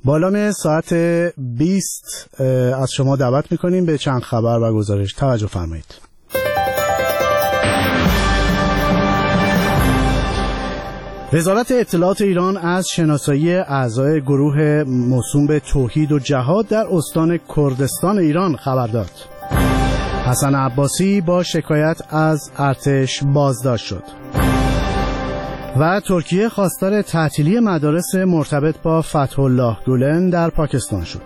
بالام ساعت 20 از شما دعوت میکنیم به چند خبر و گزارش. توجه فرمایید. وزارت اطلاعات ایران از شناسایی اعضای گروه موسوم به توحید و جهاد در استان کردستان ایران خبر داد. حسن عباسی با شکایت از ارتش بازداشت شد. و ترکیه خواستار تعطیلی مدارس مرتبط با فتح الله گولن در پاکستان شد.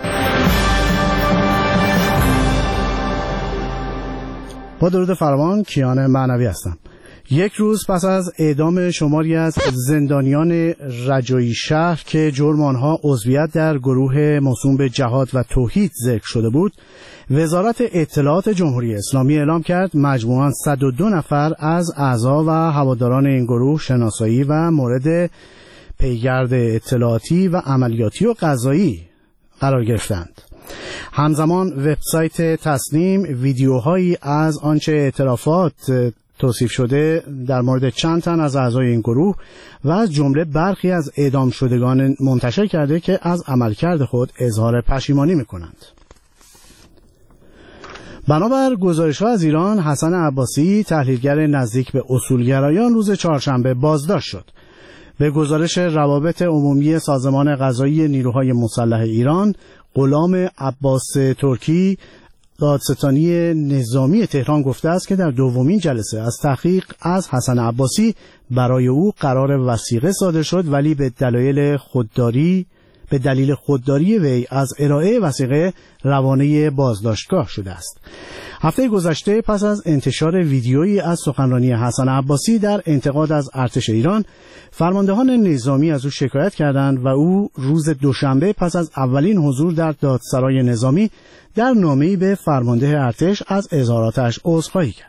با درود فراوان، کیان معنوی هستم. یک روز پس از اعدام شماری از زندانیان رجایی شهر که جرم آنها عضویت در گروه موسوم به جهاد و توحید ذکر شده بود، وزارت اطلاعات جمهوری اسلامی اعلام کرد مجموعاً 102 نفر از اعضا و هواداران این گروه شناسایی و مورد پیگرد اطلاعاتی و عملیاتی و قضایی قرار گرفتند. همزمان وبسایت تصنیم ویدیوهایی از آنچه اعترافات توصیف شده در مورد چند تن از اعضای این گروه و از جمله برخی از اعدام شدگان منتشر کرده که از عملکرد خود اظهار پشیمانی می‌کنند. بنابر گزارش‌ها از ایران، حسن عباسی تحلیلگر نزدیک به اصولگرایان روز چهارشنبه بازداشت شد. به گزارش روابط عمومی سازمان قضایی نیروهای مسلح ایران، غلام عباس ترکی دادستانی نظامی تهران گفته است که در دومین جلسه از تحقیق از حسن عباسی برای او قرار وثیقه صادر شد، ولی به دلیل خودداری وی از ارائه وثیقه روانه بازداشتگاه شده است. هفته گذشته پس از انتشار ویدیویی از سخنرانی حسن عباسی در انتقاد از ارتش ایران، فرماندهان نظامی از او شکایت کردند و او روز دوشنبه پس از اولین حضور در دادسرای نظامی در نامه‌ای به فرمانده ارتش از اظهاراتش عذرخواهی کرد.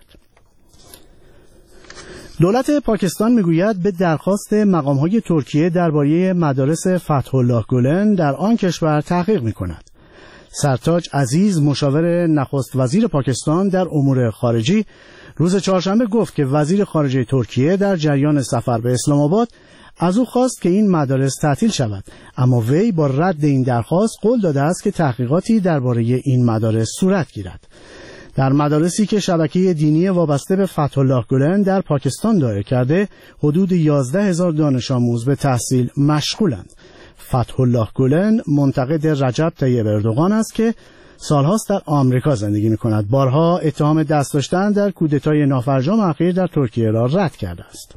دولت پاکستان میگوید به درخواست مقام‌های ترکیه درباره مدارس فتح الله گولن در آن کشور تحقیق می‌کند. سرتاج عزیز، مشاور نخست وزیر پاکستان در امور خارجی، روز چهارشنبه گفت که وزیر خارجه ترکیه در جریان سفر به اسلام آباد از او خواست که این مدارس تعطیل شود، اما وی با رد این درخواست قول داده است که تحقیقاتی درباره این مدارس صورت گیرد. در مدارسی که شبکه دینی وابسته به فتح الله گولن در پاکستان دایر کرده، حدود 11,000 دانش آموز به تحصیل مشغولند. فتح الله گولن منتقد رجب طیب اردوغان است که سالهاست در آمریکا زندگی می‌کند. بارها اتهام دست داشتن در کودتای نافرجام اخیر در ترکیه را رد کرده است.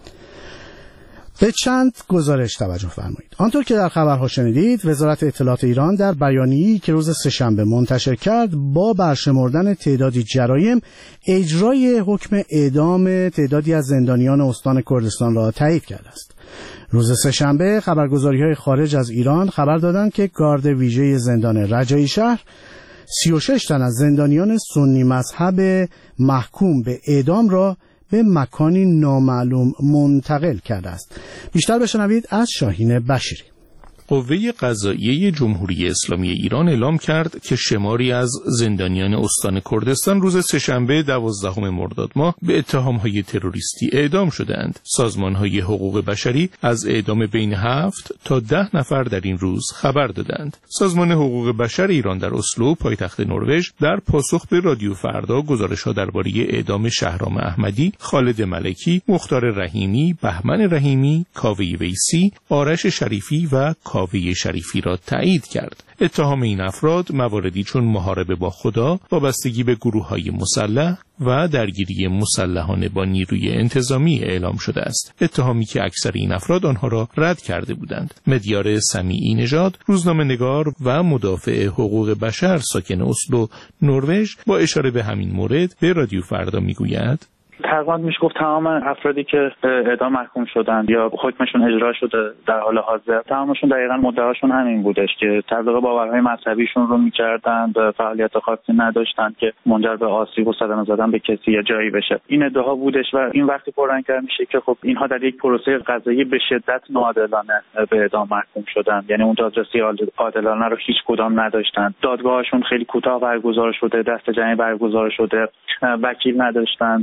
به چند گزارش توجه فرمایید. آنطور که در خبرها شنیدید، وزارت اطلاعات ایران در بیانیه‌ای که روز سه‌شنبه منتشر کرد با برشمردن تعدادی جرایم، اجرای حکم اعدام تعدادی از زندانیان استان کردستان را تایید کرده است. روز سه‌شنبه خبرگزاری‌های خارج از ایران خبر دادند که گارد ویژه زندان رجایی شهر 36 تن از زندانیان سنی مذهب محکوم به اعدام را به مکانی نامعلوم منتقل کرده است. بیشتر بشنوید از شاهین بشیری. قوه قضاییه جمهوری اسلامی ایران اعلام کرد که شماری از زندانیان استان کردستان روز سه‌شنبه 12 مرداد ماه به اتهام‌های تروریستی اعدام شدند. سازمان‌های حقوق بشری از اعدام بین 7 تا 10 نفر در این روز خبر دادند. سازمان حقوق بشر ایران در اسلو، پایتخت نروژ، در پاسخ به رادیو فردا گزارش‌ها درباره اعدام شهرام احمدی، خالد ملکی، مختار رحیمی، بهمن رحیمی، کاوه ویسی، آرش شریفی و کاوه شریفی را تایید کرد. اتهام این افراد مواردی چون محاربه با خدا، وابستگی به گروه‌های مسلح و درگیری مسلحانه با نیروی انتظامی اعلام شده است. اتهامی که اکثر این افراد آنها را رد کرده بودند. مدیار سمیعی نژاد، روزنامه‌نگار و مدافع حقوق بشر ساکن اسلو، نروژ، با اشاره به همین مورد به رادیو فردا میگوید: تقریبا میشه گفت تمام افرادی که اعدام محکوم شدند یا حکمشون اجرا شده در حال حاضر، تمامشون دقیقاً مدعاشون همین بودش که تبلیغ باورهای مذهبیشون رو می‌کردند، فعالیت خاصی نداشتند که منجر به آسیب و صدمه زدن به کسی یا جایی بشه. این ادعا بودش و این وقتی پررنگ‌تر میشه که خب اینها در یک پروسه قضایی به شدت ناعادلانه به اعدام محکوم شدند. یعنی اون دادرسی عادلانه رو هیچ کدام نداشتند. دادگاهشون خیلی کوتاه برگزار شده، دست جمعی برگزار شده، وکیل نداشتند، به برخی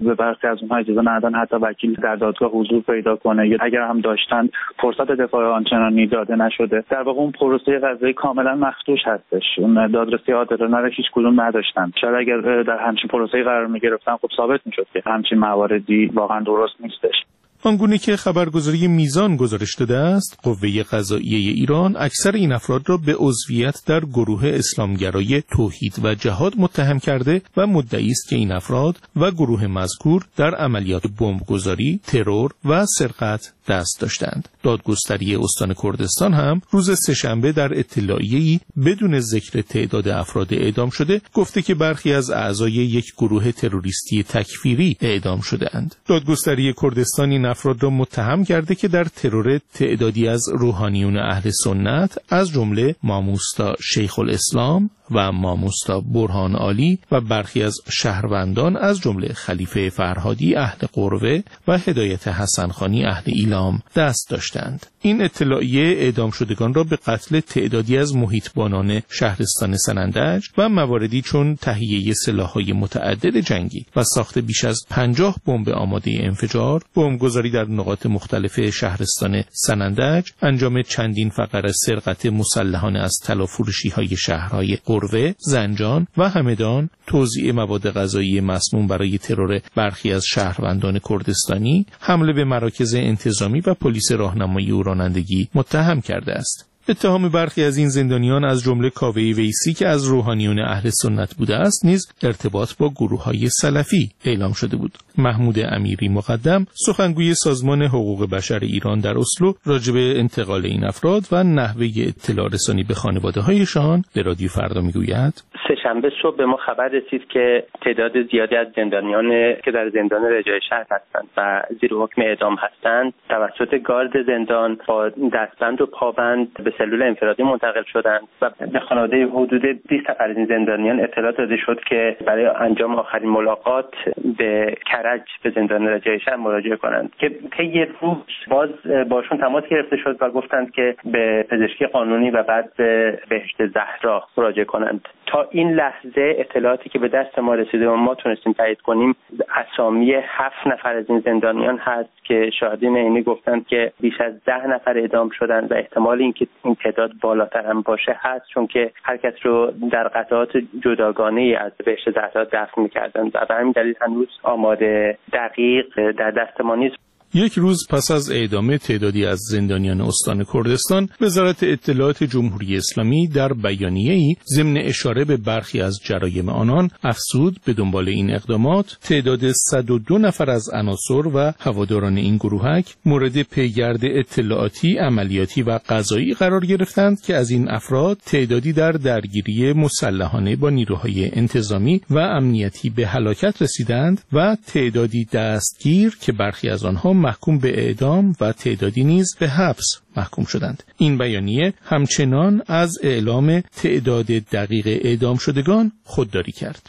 برخی از اونها اجازه ندادن حتی وکیل در دادگاه حضور پیدا کنه، یا اگر هم داشتن فرصت دفاع آنچنانی داده نشده. در واقع اون پروسه قضایی کاملا مخدوش هستش. اون دادرسی عادلانه رو هیچ کدوم نداشتن. شاید اگر در همچین پروسه‌ای قرار می‌گرفتن خب ثابت می‌شد که همچین مواردی واقعا درست نیستش. آنگونه که خبرگزاری میزان گزارش داده است، قوه قضاییه ایران اکثر این افراد را به عضویت در گروه اسلامگرای توحید و جهاد متهم کرده و مدعی است که این افراد و گروه مذکور در عملیات بمبگذاری، ترور و سرقت دست داشتند. دادگستری استان کردستان هم روز سه‌شنبه در اطلاعیه‌ای بدون ذکر تعداد افراد اعدام شده گفته که برخی از اعضای یک گروه تروریستی تکفیری اعدام شده‌اند. دادگستری کردستان این افراد را متهم کرده که در ترور تعدادی از روحانیون اهل سنت از جمله ماموستا شیخ الاسلام و ماموستا برهان عالی و برخی از شهروندان از جمله خلیفه فرهادی اهل قروه و هدایت حسن خانی اهل ایلام دست داشتند. این اطلاعیه اعدام شدگان را به قتل تعدادی از محیطبانان شهرستان سنندج و مواردی چون تهیه سلاح‌های متعدد جنگی و ساخت بیش از 50 بمب آماده انفجار، بمبگذاری در نقاط مختلف شهرستان سنندج، انجام چندین فقره سرقت مسلحانه از طلافروشی‌های شهرهای قروه، زنجان و همدان، توزیع مواد غذایی مسموم برای ترور برخی از شهروندان کردستانی، حمله به مراکز انتظامی و پلیس راهنمایی و رانندگی متهم کرده است. اتهام برخی از این زندانیان از جمله کاوه ویسی که از روحانیون اهل سنت بوده است نیز ارتباط با گروه‌های سلفی اعلام شده بود. محمود امیری مقدم، سخنگوی سازمان حقوق بشر ایران در اسلو، راجع به انتقال این افراد و نحوه اطلاع رسانی به خانواده‌هایشان به رادیو فردا میگوید: سه‌شنبه صبح به ما خبر رسید که تعداد زیادی از زندانیان که در زندان رجای شهر هستند و زیر حکم اعدام هستند توسط گارد زندان با دستبند و پابند به سلول انفرادی منتقل شدند و به خانواده حدود 20 نفر از این زندانیان اطلاع داده شد که برای انجام آخرین ملاقات به کرج به زندان رجای شهر مراجعه کنند که طی روز باز باشون تماس گرفته شد و گفتند که به پزشکی قانونی و بعد به بهشت زهرا مراجعه کنند. تا این لحظه اطلاعاتی که به دست ما رسیده و ما تونستیم تایید کنیم اسامی 7 نفر از این زندانیان هست که شاهدین عینی گفتند که بیش از 10 نفر اعدام شدند و احتمال اینکه این تعداد بالاتر هم باشه هست، چون که هر کس رو در قطعات جداگانه از بهشت زهرا دفن می‌کردند و به همین دلیل هنوز آمار دقیق در دست ما نیست. یک روز پس از اعدام تعدادی از زندانیان استان کردستان، وزارت اطلاعات جمهوری اسلامی در بیانیه‌ای ضمن اشاره به برخی از جرایم آنان افزود به دنبال این اقدامات تعداد 102 نفر از عناصر و هواداران این گروهک مورد پیگرد اطلاعاتی، عملیاتی و قضایی قرار گرفتند که از این افراد تعدادی در درگیری مسلحانه با نیروهای انتظامی و امنیتی به هلاکت رسیدند و تعدادی دستگیر که برخی از آنها محکوم به اعدام و تعدادی نیز به حبس محکوم شدند. این بیانیه همچنان از اعلام تعداد دقیق اعدام شدگان خودداری کرد.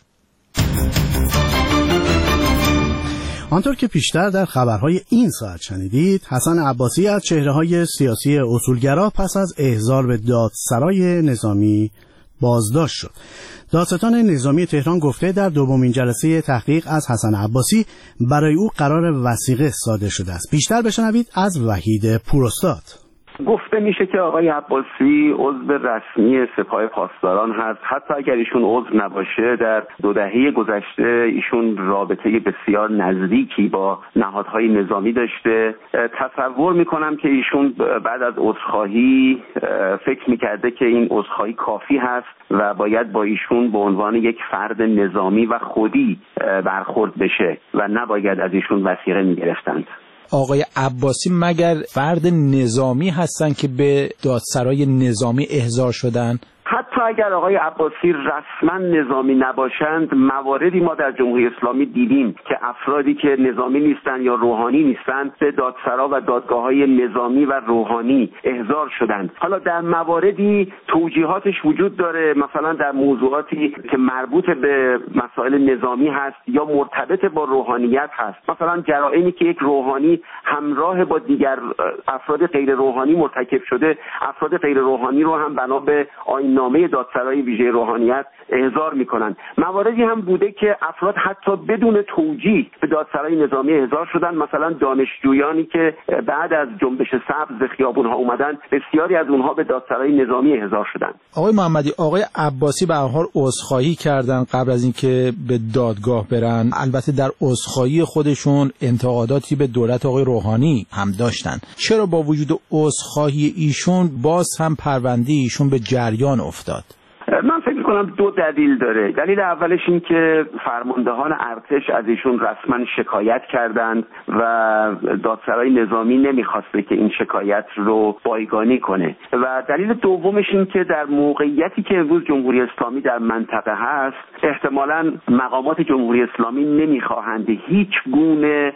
آنطور که پیشتر در خبرهای این ساعت شنیدید، حسن عباسی از چهره‌های سیاسی اصولگرا پس از احضار به دادسرای نظامی بازداشت شد. دادستان نظامی تهران گفته در دومین جلسه تحقیق از حسن عباسی برای او قرار وثیقه صادر شده است. بیشتر بشنوید از وحید پوراستاد. گفته میشه که آقای عباسی عضو رسمی سپاه پاسداران هست. حتی اگر ایشون عضو نباشه، در 2 دهه گذشته ایشون رابطه بسیار نزدیکی با نهادهای نظامی داشته. تصور میکنم که ایشون بعد از عذرخواهی فکر میکرده که این عذرخواهی کافی هست و باید با ایشون به عنوان یک فرد نظامی و خودی برخورد بشه و نباید از ایشون وثیقه میگرفتند. آقای عباسی مگر فرد نظامی هستن که به دادسرای نظامی احضار شدن؟ حتی اگر آقای عباسی رسما نظامی نباشند، مواردی ما در جمهوری اسلامی دیدیم که افرادی که نظامی نیستند یا روحانی نیستند به دادسرا و دادگاه‌های نظامی و روحانی احضار شدند. حالا در مواردی توجیهاتش وجود داره، مثلا در موضوعاتی که مربوط به مسائل نظامی هست یا مرتبط با روحانیت هست، مثلا جرائمی که یک روحانی همراه با دیگر افراد غیر روحانی مرتکب شده، افراد غیر روحانی رو هم بنا به نامه نظامی دادسرای ویژه روحانیت احضار میکنن. مواردی هم بوده که افراد حتی بدون توجیه به دادسرای نظامی احضار شدن، مثلا دانشجویانی که بعد از جنبش سبز به خیابونها اومدن، بسیاری از اونها به دادسرای نظامی احضار شدن. آقای محمدی، آقای عباسی به هر حال عذرخواهی کردن قبل از اینکه به دادگاه برن. البته در عذرخواهی خودشون انتقاداتی به دولت آقای روحانی هم داشتن. چرا با وجود عذرخواهی ایشون باز هم پرونده ایشون به جریان افتاد؟ من فکر می‌کنم دو دلیل داره. دلیل اولش این که فرماندهان ارتش از ایشون رسما شکایت کردند و دادسرای نظامی نمیخواسته که این شکایت رو بایگانی کنه. و دلیل دومش این که در موقعیتی که امروز جمهوری اسلامی در منطقه هست، احتمالاً مقامات جمهوری اسلامی نمیخواهند هیچ گونه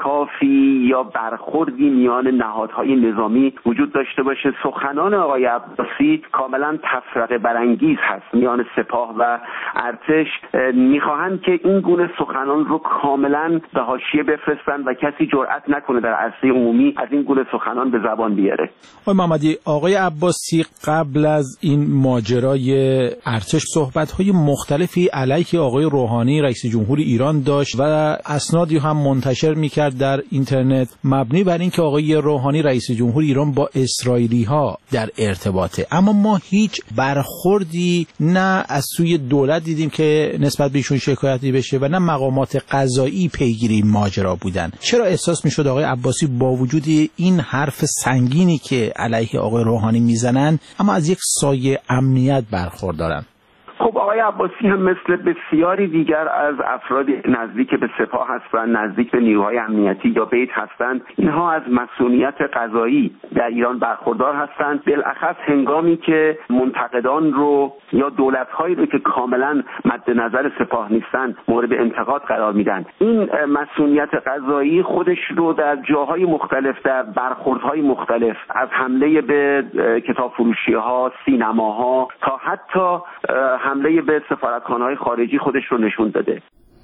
شکافی یا برخوردی میان نهادهای نظامی وجود داشته باشه. سخنان آقای عباسی کاملاً تفرقه برانگیز هست میان سپاه و ارتش. میخواهند که این گونه سخنان رو کاملا به حاشیه بفرستن و کسی جرئت نکنه در عرصه عمومی از این گونه سخنان به زبان بیاره. آقای محمدی، آقای عباسی قبل از این ماجرای ارتش صحبت‌های مختلفی علیه آقای روحانی رئیس جمهوری ایران داشت و اسنادی هم منتشر می‌کرد در اینترنت مبنی بر اینکه آقای روحانی رئیس جمهوری ایران با اسرائیلی‌ها در ارتباطه. اما ما هیچ برخوردی نه از سوی دولت دیدیم که نسبت به ایشون شکایتی بشه و نه مقامات قضایی پیگیری ماجرا بودن. چرا احساس میشد آقای عباسی با وجود این حرف سنگینی که علیه آقای روحانی میزنن اما از یک سایه امنیت برخوردارن؟ خب آقای عباسی هم مثل بسیاری دیگر از افراد نزدیک به سپاه هستند، نزدیک به نیروهای امنیتی یا بیت هستند. اینها از مسئولیت قضایی در ایران برخوردار هستند، بالاخص هنگامی که منتقدان رو یا دولت‌هایی رو که کاملا مد نظر سپاه نیستند مورد انتقاد قرار میدن. این مسئولیت قضایی خودش رو در جاهای مختلف، در برخوردهای مختلف، از حمله به کتابفروشی‌ها، سینماها تا حتی حمله به سفارتخانه‌های خارجی خودش رو نشون داده.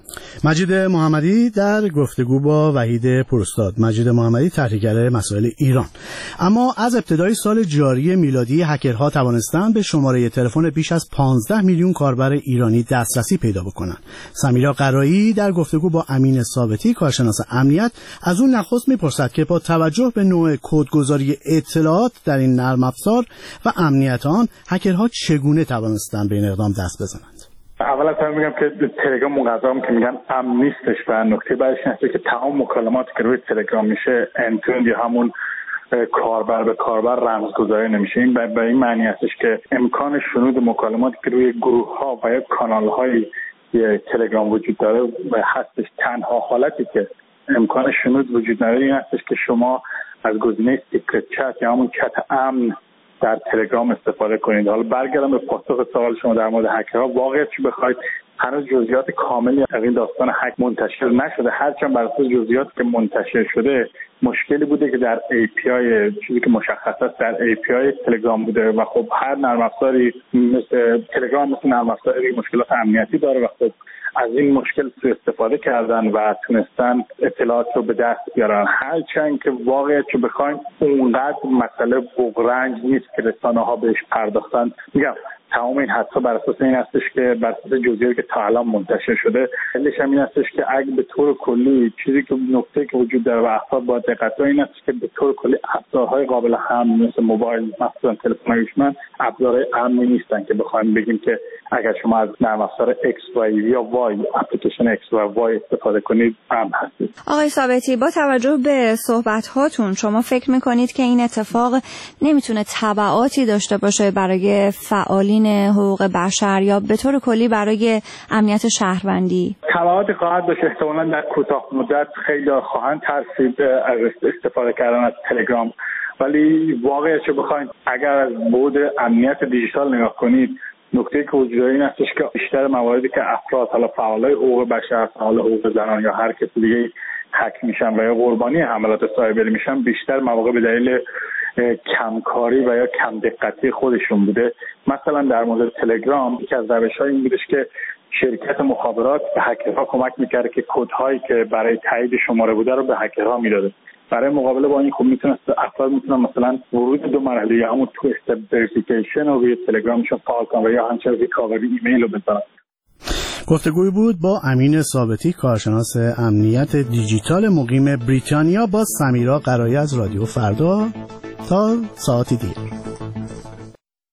مجید محمدی در گفتگو با وحید پرستاد. مجید محمدی تحلیلگر مسائل ایران. اما از ابتدای سال جاری میلادی هکرها توانستند به شماره تلفن بیش از 15 میلیون کاربر ایرانی دسترسی پیدا بکنند. سمیرا قرایی در گفتگو با امین ثابتی کارشناس امنیت از اون نخست میپرسد که با توجه به نوع کدگذاری اطلاعات در این نرم افزار و امنیت آن، هکرها چگونه توانستند به این اقدام دست بزنند؟ اول از همه میگم که تلگرام مقدم که میگن امن نیستش و نکته بعدش اینه که تمام مکالماتی که روی تلگرام میشه انتوند یا همون کاربر به کاربر رمزگذاری نمیشه. این به این معنی هستش که امکان شنود مکالماتی که روی گروه ها و یا کانال های تلگرام وجود داره هستش. تنها حالتی که امکان شنود وجود نداره این هستش که شما از گزینه سیکرت چت یا همون چت امن در تلگرام استفاده کنید. حالا برگردم به پاسخ سوال شما در مورد هکرها. واقعیت چی بخواید هنوز جزئیات کاملی از این داستان هک منتشر نشده، هرچند بر اساس جزئیاتی که منتشر شده مشکلی بوده که در API چیزی که مشخص است در API تلگرام بوده و خب هر نرم افزاری مثل تلگرام مثل نرم افزاری مشکلات امنیتی داره و خب از این مشکل سوء استفاده کردن و تونستن اطلاعات رو به دست بیارن. هرچند که واقعیت که بخوایم اونقدر مسئله بغرنج نیست که رسانه ها بهش پرداختن. میگم تمام این حدس‌ها بر اساس این هستش که بر اساس جزئیاتی که تا الان منتشر شده، دلیلش هم این هستش که اگه به طور کلی چیزی که نکته که وجود داره و افراد باید دقت کنن این هستش که به طور کلی ابزارهای قابل حمل مثل موبایل، مثلا تلفن هوشمند، ابزارهای امنی نیستن که بخوایم بگیم که اگر شما از نرم افزار X و یا Y اپلیکیشن X و Y استفاده کنید امن هستید. آقای ثابتی، با توجه به صحبت هاتون شما فکر میکنید که این اتفاق نمیتونه تبعاتی داشته باشه برای فعالین حقوق بشر یا به طور کلی برای امنیت شهروندی؟ تبعاتی خواهد داشت. احتمالاً در کوتاه مدت خیلی خواهند ترسید از استفاده کردن از تلگرام، ولی واقعیت چه بخواید اگر از بعد امنیت دیجیتال نگاه کنید، نکته که وجود داره این هستش که بیشتر مواردی که افراد حالا فعالای حقوق بشر، فعال حقوق زنان یا هر کسی دیگه هک میشن و یا قربانی حملات سایبری میشن، بیشتر مواقع به دلیل کمکاری و یا کم دقتی خودشون بوده. مثلا در مورد تلگرام یکی از روش‌های این بودش که شرکت مخابرات به هکرها کمک میکرده که کدهایی که برای تایید شماره بوده رو به هکرها میداده. برای مقابله با این خب میتونست افراد میتونن مثلا ورود دو مرحله یا همون تو استپ وریفیکیشن رو روی تلگرامشون فعال کنن و یا همچنین ریکاوری ایمیل رو بزنن. گفتگوی بود با امین ثابتی، کارشناس امنیت دیجیتال مقیم بریتانیا، با سمیرا قرایی از رادیو فردا. تا ساعتی دیگه.